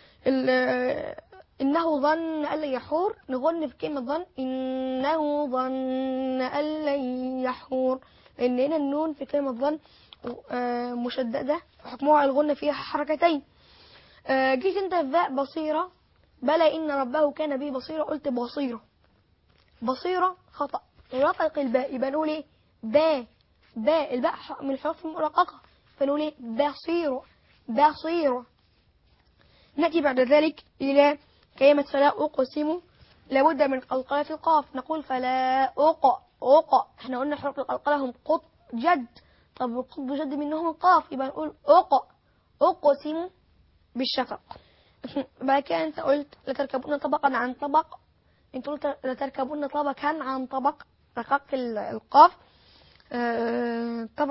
إنه ظن أن لن يحور، نغن في كلمة ظن، إنه ظن أن لن يحور، لأن هنا النون في كلمة ظن مشددة حكمها الغن فيها حركتين. جيت أنت في باء بصيرة، بلى إن ربه كان به بصيرة، قلت بصيرة. بصيرة خطأ، رقق الباء، يبقى نقول إيه؟ باء باء، الباء من الحروف المرققة، فنقول ايه؟ بصيرة بصيرة. نأتي بعد ذلك إلى كلمة فلا أقسم، لابد من قلقلة في القاف، نقول فلا أق أق، احنا قلنا حروف القلقلة هم قط جد، طب القطب جد منهم القاف، يبقى نقول أق أقسم بالشفق. بعد كده انت قلت لتركبون طبقا عن طبق، انت قلت لتركبون طبقا عن طبق، رققت القاف. آه طبعا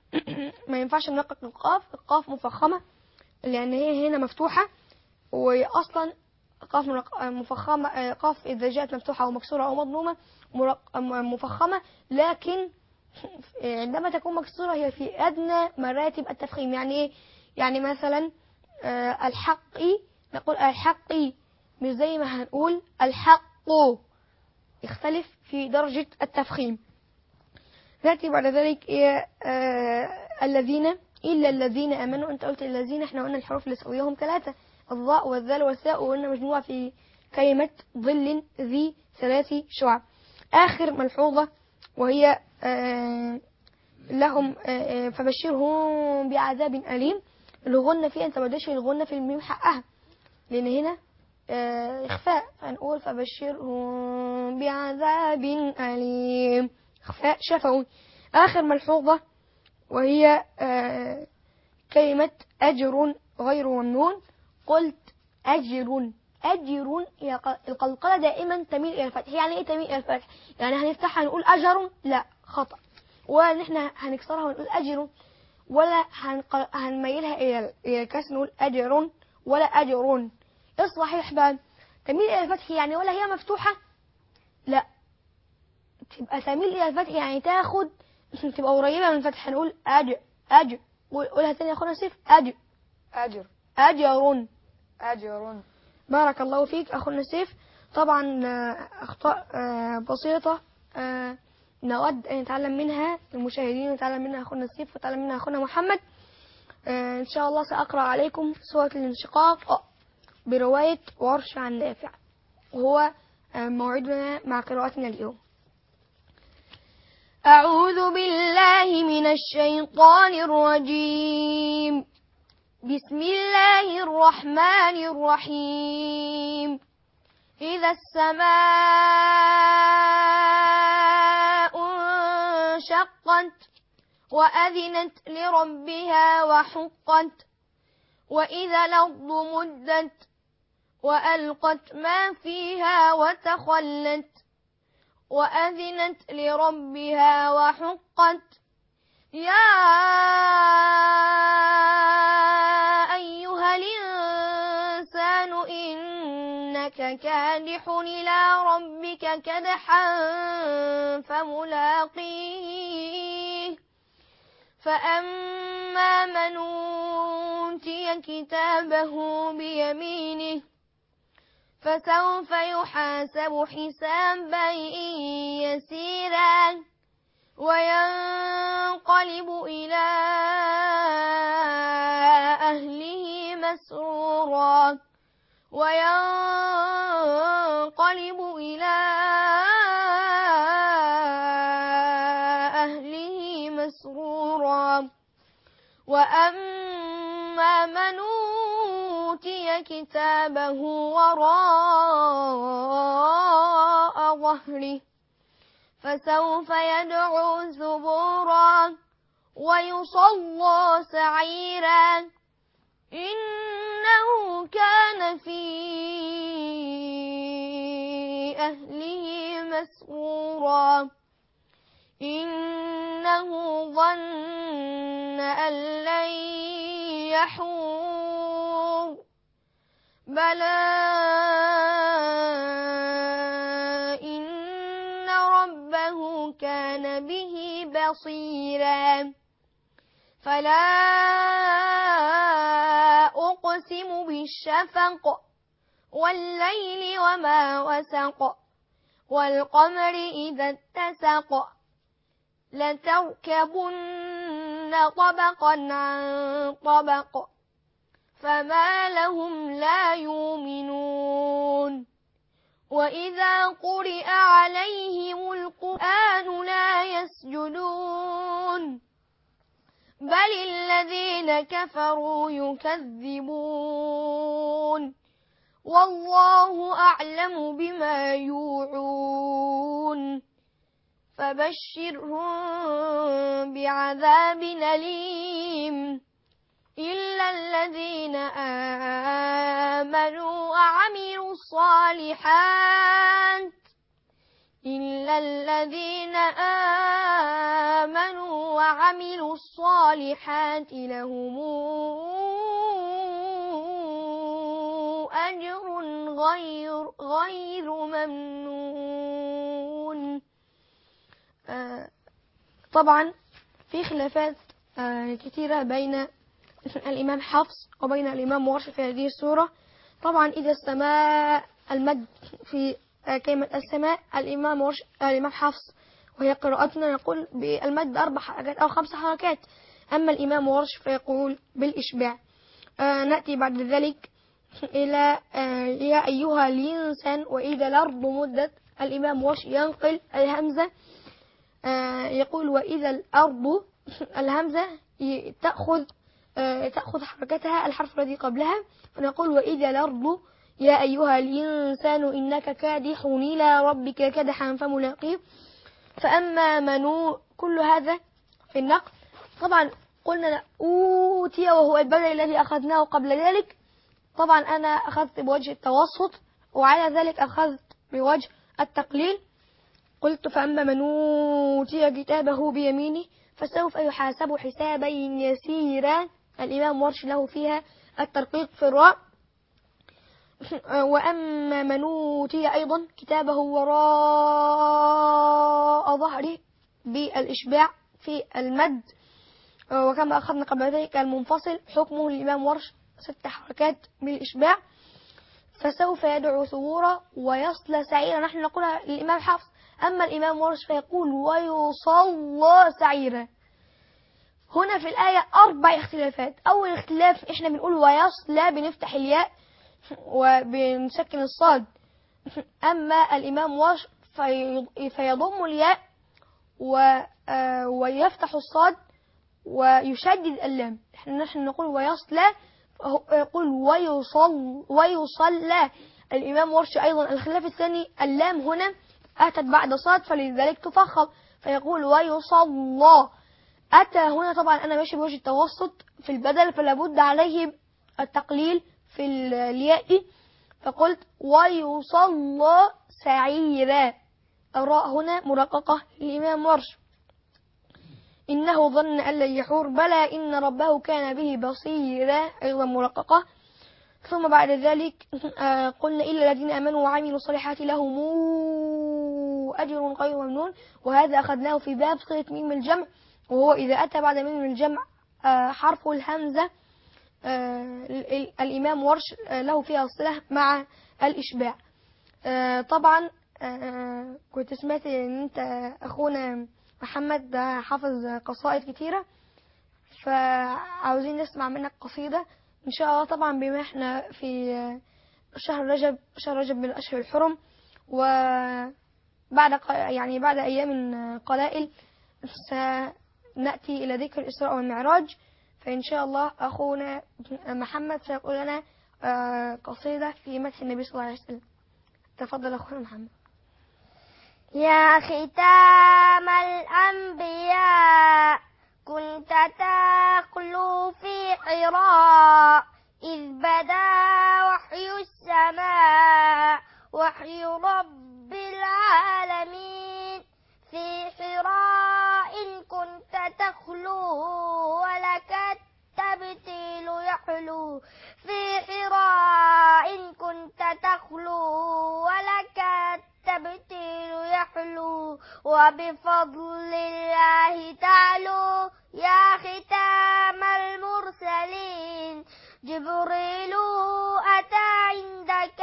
ما ينفعش نرقق القاف. القاف مفخمة لأن هي هنا مفتوحة، وأصلا قاف مفخمة، قاف إذا جاءت مفتوحة أو مكسورة أو مضمومة مفخمة، لكن عندما تكون مكسورة هي في أدنى مراتب التفخيم. يعني إيه؟ يعني مثلا الحقي نقول الحقي، مش زي ما هنقول الحق، يختلف في درجة التفخيم. نأتي بعد ذلك إيه؟ الذين، إلا الذين آمنوا. أنت قلت الذين، احنا قلنا الحروف اللي سويهم ثلاثة، الضاء والذال والثاء، وقلنا مجموعة في كلمة ظل ذي ثلاث شعب. آخر ملحوظة وهي آه لهم آه فبشرهم بعذاب أليم. الغنة فيها أنت بدأش الغنة في الميم حقها، لأن هنا آه إخفاء، فنقول فبشرهم بعذاب أليم، إخفاء شفوي. آخر ملحوظة وهي آه كلمة أجر غير ممنون. قلت أجر، أجر القلقلة دائما تميل إلى الفتح. يعني إيه تميل إلى الفتح؟ يعني هنفتحها نقول أجر؟ لا، خطأ. ولا نحن هنكسرها ونقول أجر، ولا هنميلها إلى الكسر نقول أجر ولا أجرون. إيه الصحيح بقى؟ تميل إلى الفتح يعني ولا هي مفتوحة؟ لا، تبقى تميل إلى الفتح يعني تاخد تبقى قريبة من الفتح. هنقول أجر، أجر. قولها تاني يا أخونا سيف. أجر، أجر، أجر، أجر. بارك الله فيك أخونا سيف. طبعا أخطاء بسيطة نود أن نتعلم منها المشاهدين، ونتعلم منها أخونا سيف، وتعلم منها أخونا محمد. إن شاء الله سأقرأ عليكم سورة الانشقاق برواية ورش عن نافع، وهو موعدنا مع قراءتنا اليوم. أعوذ بالله من الشيطان الرجيم. بسم الله الرحمن الرحيم. إذا السماء انشقت وأذنت لربها وحقت، وإذا الأرض مدت وألقت ما فيها وتخلت، وأذنت لربها وحقت. يا أيها الإنسان إنك كادح إلى ربك كدحا فملاقيه. فأما من أوتي كتابه بيمينه فسوف يحاسب حسابا يسيرا، وينقلب إلى أهله مسرورا وينقلب إلى أهله مسرورا. وأما من أوتي كتابه وراء ظهره فسوف يدعو ثبورا ويصلى سعيرا، إنه كان في أهله مسرورا، إنه ظن أن لن يحور. بلى إن ربه كان به بصيرا. فلا أقسم بالشفق والليل وما وسق والقمر إذا اتسق لتركبن طبقا عن طبق فما لهم لا يؤمنون. وإذا قرئ عليهم القرآن لا يسجدون بل الذين كفروا يكذبون والله أعلم بما يوعون. فبشرهم بعذاب أليم إلا الذين آمنوا وعملوا الصالحات إلا الذين آمنوا وعملوا الصالحات لهم أجر غير غير ممنون. آه طبعا في خلافات آه كثيرة بين الإمام حفص وبين الإمام ورش في هذه السورة. طبعا إذا السماء المد في كلمة السماء، الإمام ورش الإمام حفص وهي قراءتنا يقول بالمد أربع حركات أو خمس حركات، أما الإمام ورش فيقول بالإشباع. آه نأتي بعد ذلك إلى آه يا أيها الإنسان وإذا الأرض مدت، الإمام ورش ينقل الهمزة آه يقول وإذا الأرض، الهمزة تأخذ آه تأخذ حركتها الحرف الذي قبلها، فنقول وإذا الأرض يا أيها الإنسان إنك كادح إلى ربك كدحا فملاقيه. فأما منو، كل هذا في النقل. طبعا قلنا أوتي وهو البدل الذي أخذناه قبل ذلك، طبعا أنا أخذت بوجه التوسط وعلى ذلك أخذت بوجه التقليل. قلت فأما من أوتي كتابه بيمينه فسوف يحاسب حسابا يسيرا، الإمام ورش له فيها الترقيق في الراء. وأما من أوتي أيضا كتابه وراء ظهره بالإشباع في المد، وكما أخذنا قبل ذلك المنفصل حكمه للإمام ورش ست حركات بالإشباع. فسوف يدعو ثبورا ويصلى سعيرا، نحن نقولها للإمام حفص، أما الإمام ورش فيقول ويصلى سعيرا. هنا في الآية أربع اختلافات. أول اختلاف إحنا بنقول ويصلى بنفتح الياء وبنسكن الصاد، أما الإمام ورش فيضم الياء ويفتح الصاد ويشدد اللام. نحن نقول ويصلى، يقول ويصل ويصلى. الإمام ورش أيضا الخلاف الثاني اللام هنا أتت بعد صاد فلذلك تفخم فيقول ويصلى. أتى هنا طبعا أنا ماشي بوجه التوسط في البدل فلا بد عليه التقليل في الياء، فقلت ويصلى سعيرا. الراء هنا مرققة للإمام ورش. إنه ظن أن لن يحور بلى إن ربه كان به بصيرا، أيضا مرققة. ثم بعد ذلك قلنا إلا الذين آمنوا وعملوا الصالحات لهم أجر غير ممنون، وهذا أخذناه في باب صلة ميم الجمع، وهو إذا أتى بعد ميم الجمع حرف الهمزة الإمام ورش له فيها الصلة مع الإشباع. طبعا كنت سمعت أن أنت أخونا محمد حافظ قصائد كتيرة، فعاوزين نسمع منك قصيدة إن شاء الله. طبعا بما احنا في شهر رجب، شهر رجب من الأشهر الحرم، وبعد يعني بعد أيام قلائل سنأتي إلى ذكر الإسراء والمعراج، فإن شاء الله أخونا محمد سيقول لنا قصيدة في مدح النبي صلى الله عليه وسلم. تفضل أخونا محمد. يا ختام الأنبياء كنت تخلو في حراء إذ بدا وحي السماء وحي رب العالمين. في حراء كنت تخلو ولك التبتيل يحلو. في حراء كنت تخلو ولك التبتيل يحلو. وبفضل الله تعلو يا ختام المرسلين. جبريل أتى عندك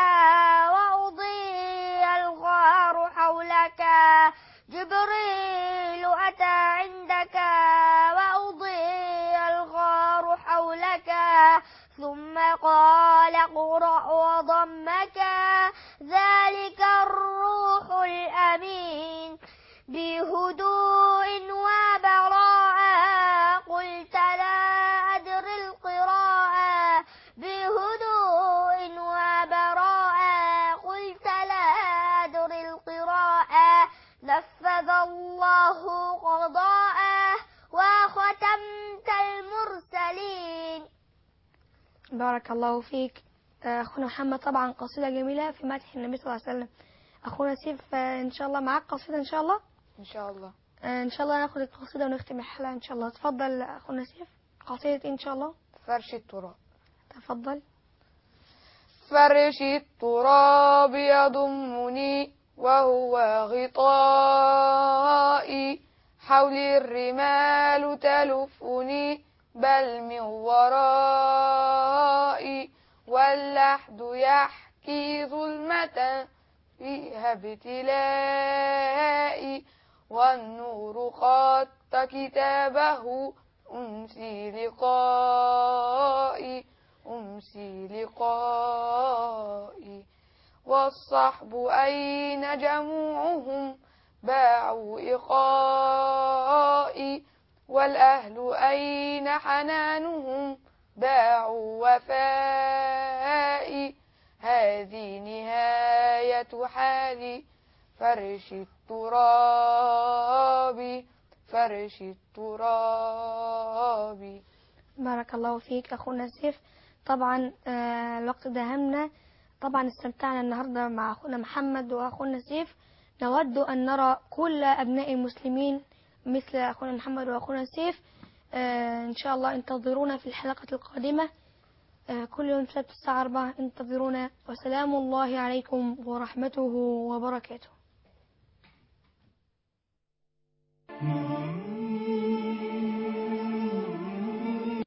وأضيء الغار حولك. جبريل أتى عندك وأضيء الغار حولك. ثم قال اقرأ وضمك ذلك الروح الأمين. بهدوء وبراءة قلت لا أدري القراءة. بهدوء وبراءة قلت لا أدري القراءة. نفذ الله قضاءه وختمت المرسلين. بارك الله فيك أخونا محمد. طبعا قصيدة جميلة في مدح النبي صلى الله عليه وسلم. أخونا سيف آه، إن شاء الله معاك قصيدة إن شاء الله. إن شاء الله. آه، إن شاء الله ناخد القصيدة ونختم الحلقة إن شاء الله. تفضل أخونا سيف، قصيدة إن شاء الله. فرش التراب. تفضل. فرش التراب يضمني وهو غطائي، حولي الرمال تلفني بل من ورائي، واللحد يحكي ظلمة فيها ابتلائي، والنور خط كتابه أمسي لقائي أمسي لقائي. والصحب أين جموعهم باعوا إخائي، والأهل أين حنانهم باعوا وفائي، هذه نهاية حالي فرش التراب فرش التراب. بارك الله فيك أخونا سيف. طبعا آه، الوقت داهمنا. طبعا استمتعنا النهاردة مع أخونا محمد وأخونا سيف. نود أن نرى كل أبناء المسلمين مثل أخونا محمد وأخونا سيف. آه، إن شاء الله انتظرونا في الحلقة القادمة. آه، كل يوم سبت الساعة أربعة انتظرونا، وسلام الله عليكم ورحمته وبركاته.